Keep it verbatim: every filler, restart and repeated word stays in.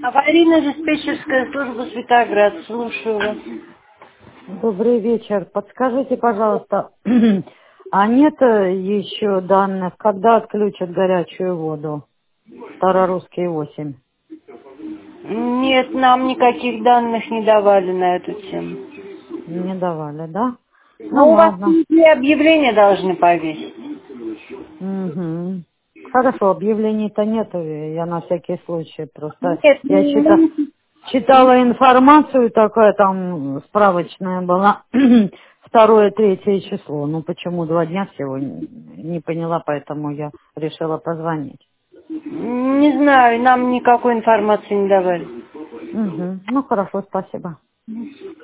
Аварийно-диспетчерская служба Светоград. Слушаю вас. Добрый вечер. Подскажите, пожалуйста, а нет э, еще данных, когда отключат горячую воду? Старорусский восемь. Нет, нам никаких данных не давали на эту тему. Не давали, да? Ну Но у вас ладно. везде объявления должны повесить. Угу. Хорошо, объявлений-то нету, я на всякий случай просто. Нет, Я ну, чита- мы- читала информацию, такая там справочная была. Второе, третье число. Ну почему два дня всего не не поняла, поэтому я решила позвонить. не знаю, нам никакой информации не давали. Угу. Ну хорошо, спасибо.